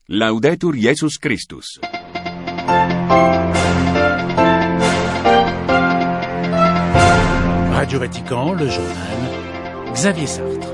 Laudetur Jesus Christus. Radio Vatican, le journal Xavier Sartre.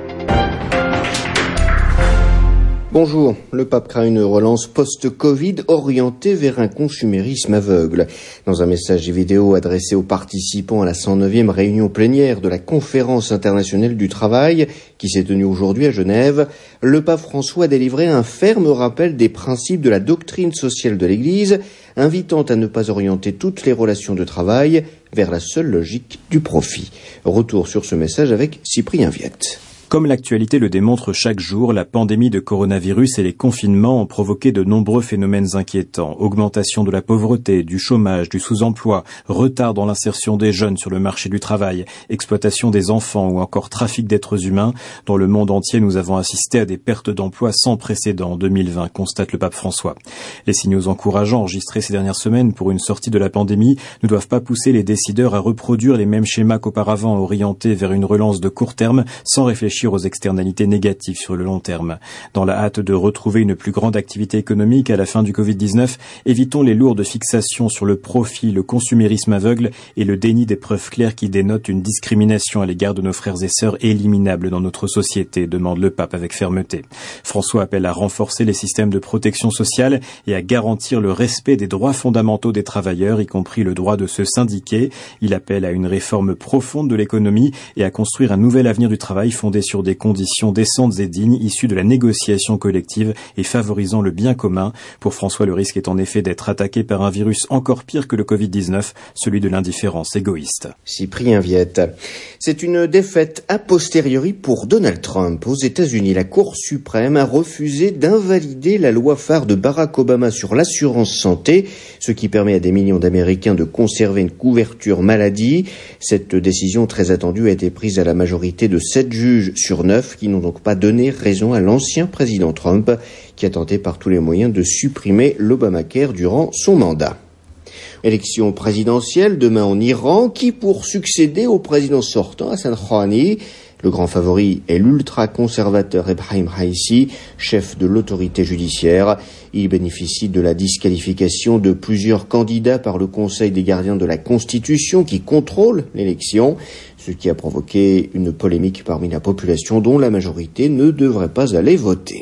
Bonjour, le pape craint une relance post-Covid orientée vers un consumérisme aveugle. Dans un message vidéo adressé aux participants à la 109e réunion plénière de la Conférence internationale du travail, qui s'est tenue aujourd'hui à Genève, le pape François a délivré un ferme rappel des principes de la doctrine sociale de l'Église, invitant à ne pas orienter toutes les relations de travail vers la seule logique du profit. Retour sur ce message avec Cyprien Viette. Comme l'actualité le démontre chaque jour, la pandémie de coronavirus et les confinements ont provoqué de nombreux phénomènes inquiétants. Augmentation de la pauvreté, du chômage, du sous-emploi, retard dans l'insertion des jeunes sur le marché du travail, exploitation des enfants ou encore trafic d'êtres humains. Dans le monde entier, nous avons assisté à des pertes d'emplois sans précédent en 2020, constate le pape François. Les signaux encourageants enregistrés ces dernières semaines pour une sortie de la pandémie ne doivent pas pousser les décideurs à reproduire les mêmes schémas qu'auparavant, orientés vers une relance de court terme sans réfléchir aux externalités négatives sur le long terme. Dans la hâte de retrouver une plus grande activité économique à la fin du Covid-19, évitons les lourdes fixations sur le profit, le consumérisme aveugle et le déni des preuves claires qui dénotent une discrimination à l'égard de nos frères et sœurs éliminables dans notre société, demande le pape avec fermeté. François appelle à renforcer les systèmes de protection sociale et à garantir le respect des droits fondamentaux des travailleurs, y compris le droit de se syndiquer. Il appelle à une réforme profonde de l'économie et à construire un nouvel avenir du travail fondé sur des conditions décentes et dignes issues de la négociation collective et favorisant le bien commun. Pour François, le risque est en effet d'être attaqué par un virus encore pire que le Covid-19, celui de l'indifférence égoïste. Cyprien Viette. C'est une défaite a posteriori pour Donald Trump. Aux États-Unis, la Cour suprême a refusé d'invalider la loi phare de Barack Obama sur l'assurance santé, ce qui permet à des millions d'Américains de conserver une couverture maladie. Cette décision très attendue a été prise à la majorité de 7 juges sur 9 qui n'ont donc pas donné raison à l'ancien président Trump qui a tenté par tous les moyens de supprimer l'Obamacare durant son mandat. Élection présidentielle demain en Iran, qui pour succéder au président sortant Hassan Rouhani. Le grand favori est l'ultra-conservateur Ebrahim Raisi, chef de l'autorité judiciaire. Il bénéficie de la disqualification de plusieurs candidats par le Conseil des gardiens de la Constitution qui contrôle l'élection, ce qui a provoqué une polémique parmi la population dont la majorité ne devrait pas aller voter.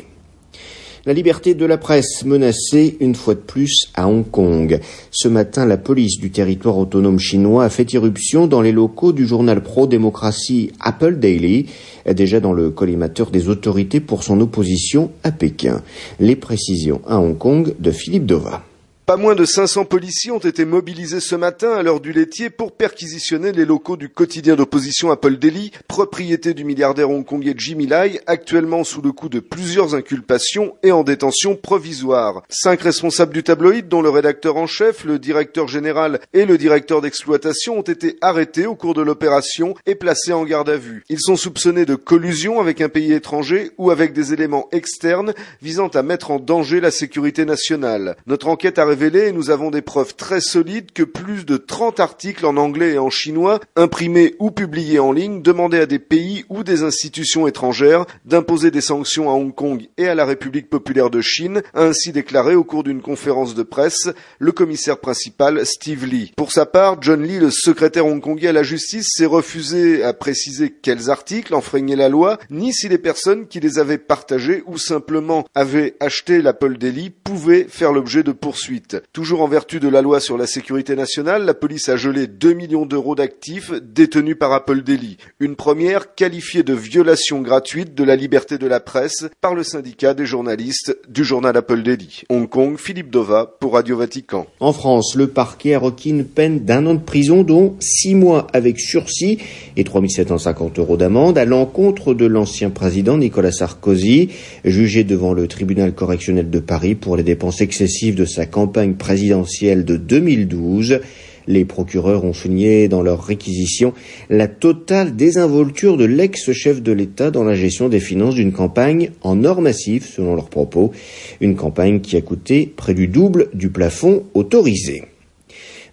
La liberté de la presse menacée une fois de plus à Hong Kong. Ce matin, la police du territoire autonome chinois a fait irruption dans les locaux du journal pro-démocratie Apple Daily, déjà dans le collimateur des autorités pour son opposition à Pékin. Les précisions à Hong Kong de Philippe Dova. Pas moins de 500 policiers ont été mobilisés ce matin à l'heure du laitier pour perquisitionner les locaux du quotidien d'opposition Apple Daily, propriété du milliardaire hongkongais Jimmy Lai, actuellement sous le coup de plusieurs inculpations et en détention provisoire. 5 responsables du tabloïd, dont le rédacteur en chef, le directeur général et le directeur d'exploitation, ont été arrêtés au cours de l'opération et placés en garde à vue. Ils sont soupçonnés de collusion avec un pays étranger ou avec des éléments externes visant à mettre en danger la sécurité nationale. Notre enquête a révélé, et nous avons des preuves très solides, que plus de 30 articles en anglais et en chinois, imprimés ou publiés en ligne, demandaient à des pays ou des institutions étrangères d'imposer des sanctions à Hong Kong et à la République populaire de Chine, a ainsi déclaré au cours d'une conférence de presse le commissaire principal Steve Lee. Pour sa part, John Lee, le secrétaire hongkongais à la justice, s'est refusé à préciser quels articles enfreignaient la loi, ni si les personnes qui les avaient partagés ou simplement avaient acheté l'Apple Daily pouvaient faire l'objet de poursuites. Toujours en vertu de la loi sur la sécurité nationale, la police a gelé 2 millions d'euros d'actifs détenus par Apple Daily. Une première qualifiée de violation gratuite de la liberté de la presse par le syndicat des journalistes du journal Apple Daily. Hong Kong, Philippe Dova pour Radio Vatican. En France, le parquet a requis une peine d'1 an de prison, dont 6 mois avec sursis et 3 750 € d'amende à l'encontre de l'ancien président Nicolas Sarkozy, jugé devant le tribunal correctionnel de Paris pour les dépenses excessives de sa campagne présidentielle de 2012. Les procureurs ont souligné dans leur réquisition la totale désinvolture de l'ex-chef de l'État dans la gestion des finances d'une campagne en or massif, selon leurs propos. Une campagne qui a coûté près du double du plafond autorisé.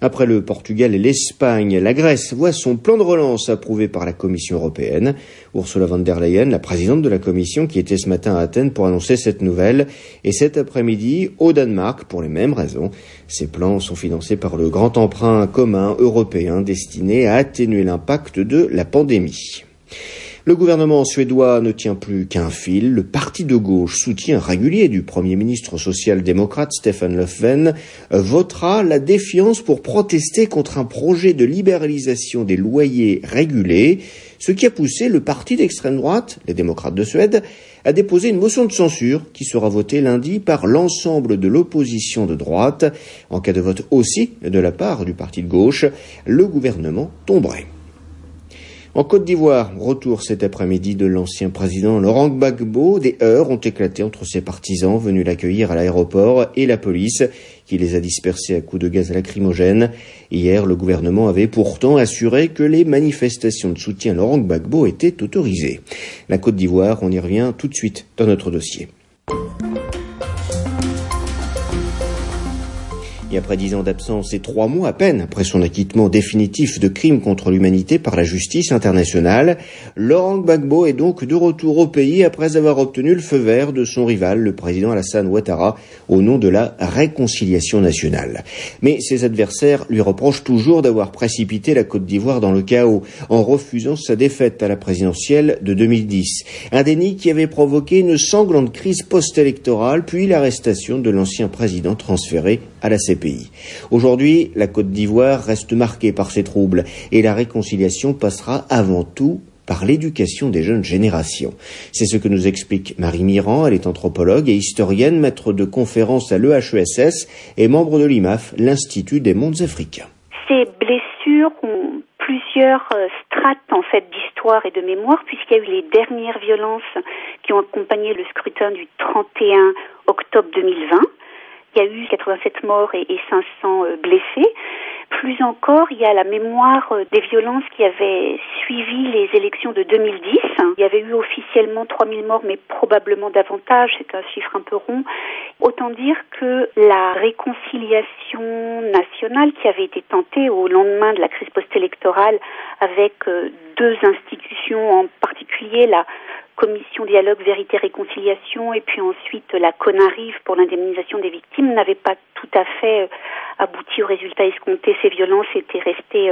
Après le Portugal et l'Espagne, la Grèce voit son plan de relance approuvé par la Commission européenne. Ursula von der Leyen, la présidente de la Commission, qui était ce matin à Athènes pour annoncer cette nouvelle, et cet après-midi au Danemark pour les mêmes raisons. Ces plans sont financés par le grand emprunt commun européen destiné à atténuer l'impact de la pandémie. Le gouvernement suédois ne tient plus qu'un fil. Le parti de gauche, soutien régulier du Premier ministre social-démocrate Stefan Löfven, votera la défiance pour protester contre un projet de libéralisation des loyers régulés, ce qui a poussé le parti d'extrême droite, les démocrates de Suède, à déposer une motion de censure qui sera votée lundi par l'ensemble de l'opposition de droite. En cas de vote aussi de la part du parti de gauche, le gouvernement tomberait. En Côte d'Ivoire, retour cet après-midi de l'ancien président Laurent Gbagbo. Des heurts ont éclaté entre ses partisans venus l'accueillir à l'aéroport et la police qui les a dispersés à coups de gaz lacrymogène. Hier, le gouvernement avait pourtant assuré que les manifestations de soutien à Laurent Gbagbo étaient autorisées. La Côte d'Ivoire, on y revient tout de suite dans notre dossier. Et après 10 ans d'absence et 3 mois à peine après son acquittement définitif de crimes contre l'humanité par la justice internationale, Laurent Gbagbo est donc de retour au pays après avoir obtenu le feu vert de son rival, le président Alassane Ouattara, au nom de la réconciliation nationale. Mais ses adversaires lui reprochent toujours d'avoir précipité la Côte d'Ivoire dans le chaos, en refusant sa défaite à la présidentielle de 2010. Un déni qui avait provoqué une sanglante crise post-électorale, puis l'arrestation de l'ancien président transféré à la CPI. Aujourd'hui, la Côte d'Ivoire reste marquée par ces troubles et la réconciliation passera avant tout par l'éducation des jeunes générations. C'est ce que nous explique Marie Mirand. Elle est anthropologue et historienne, maître de conférences à l'EHESS et membre de l'IMAF, l'Institut des mondes africains. Ces blessures ont plusieurs strates d'histoire et de mémoire, puisqu'il y a eu les dernières violences qui ont accompagné le scrutin du 31 octobre 2020. Il y a eu 87 morts et 500 blessés. Plus encore, il y a la mémoire des violences qui avaient suivi les élections de 2010. Il y avait eu officiellement 3000 morts, mais probablement davantage. C'est un chiffre un peu rond. Autant dire que la réconciliation nationale qui avait été tentée au lendemain de la crise post-électorale avec deux institutions, en particulier la Commission Dialogue, Vérité, Réconciliation et puis ensuite la CONARIV pour l'indemnisation des victimes n'avait pas tout à fait abouti au résultat escompté. Ces violences étaient restées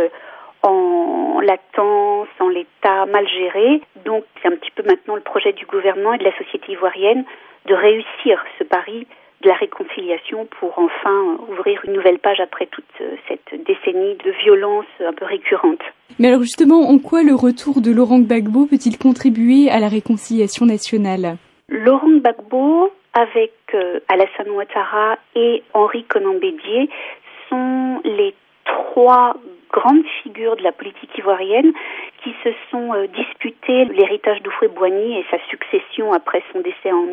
en latence, en l'état mal géré. Donc c'est un petit peu maintenant le projet du gouvernement et de la société ivoirienne de réussir ce pari de la réconciliation pour enfin ouvrir une nouvelle page après toute cette décennie de violence un peu récurrente. Mais alors justement, en quoi le retour de Laurent Gbagbo peut-il contribuer à la réconciliation nationale ? Laurent Gbagbo, avec Alassane Ouattara et Henri Konan Bédié, sont les trois grandes figures de la politique ivoirienne qui se sont disputés l'héritage d'Houphouët-Boigny et sa succession après son décès en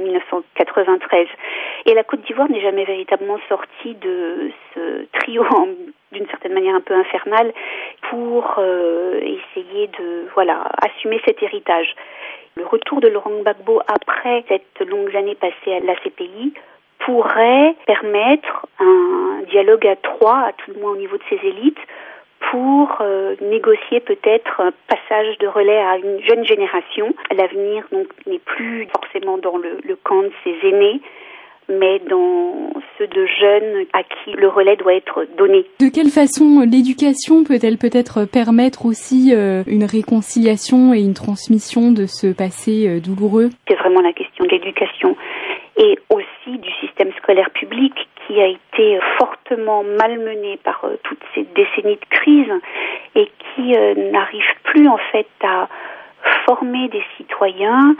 1993. Et la Côte d'Ivoire n'est jamais véritablement sortie de ce trio d'une certaine manière un peu infernale pour essayer de assumer cet héritage. Le retour de Laurent Gbagbo après cette longue année passée à la CPI pourrait permettre un dialogue à trois, à tout le moins au niveau de ses élites, pour négocier peut-être un passage de relais à une jeune génération. L'avenir donc n'est plus forcément dans le camp de ses aînés, mais dans ceux de jeunes à qui le relais doit être donné. De quelle façon l'éducation peut-elle peut-être permettre aussi une réconciliation et une transmission de ce passé douloureux ? C'est vraiment la question de l'éducation et aussi du système scolaire public qui a été fortement malmené par toutes ces décennies de crise et qui n'arrive plus en fait à former des citoyens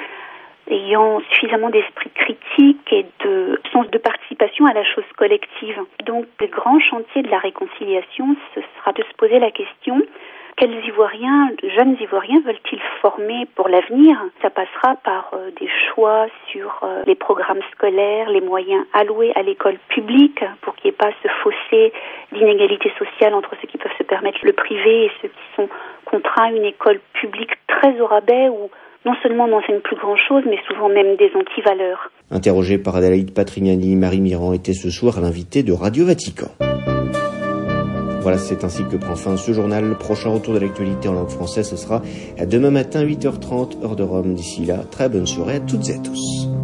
ayant suffisamment d'esprit critique et de sens de participation à la chose collective. Donc, le grand chantier de la réconciliation, ce sera de se poser la question: quels jeunes Ivoiriens veulent-ils former pour l'avenir ? Ça passera par des choix sur les programmes scolaires, les moyens alloués à l'école publique pour qu'il n'y ait pas ce fossé d'inégalité sociale entre ceux qui peuvent se permettre le privé et ceux qui sont contraints à une école publique très au rabais où non seulement on n'enseigne plus grand-chose, mais souvent même des antivaleurs. Interrogée par Adélaïde Patrignani, Marie Mirand était ce soir l'invitée de Radio Vatican. Voilà, c'est ainsi que prend fin ce journal. Le prochain retour de l'actualité en langue française, ce sera demain matin 8h30, heure de Rome. D'ici là, très bonne soirée à toutes et à tous.